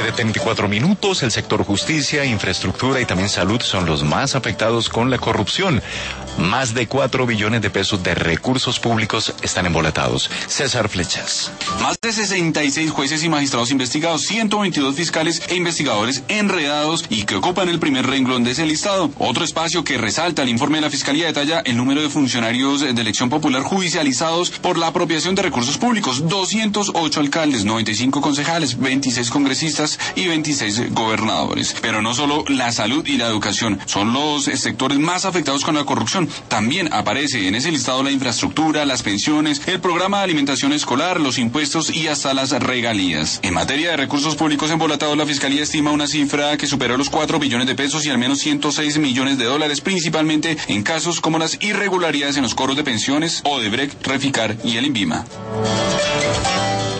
7:34. El sector justicia, infraestructura y también salud son los más afectados con la corrupción. Más de 4 billones de pesos de recursos públicos están embolatados. César Flechas. Más de 66 jueces y magistrados investigados, 122 fiscales e investigadores enredados y que ocupan el primer renglón de ese listado. Otro espacio que resalta el informe de la Fiscalía detalla el número de funcionarios de elección popular judicializados por la apropiación de recursos públicos. 208 alcaldes, 95 concejales, 26 congresistas y 26 gobernadores. Pero no solo la salud y la educación son los sectores más afectados con la corrupción. También aparece en ese listado la infraestructura, las pensiones, el programa de alimentación escolar, los impuestos y hasta las regalías. En materia de recursos públicos embolatados, la Fiscalía estima una cifra que superó los 4 billones de pesos y al menos 106 millones de dólares, principalmente en casos como las irregularidades en los cobros de pensiones, Odebrecht, Reficar y el INVIMA.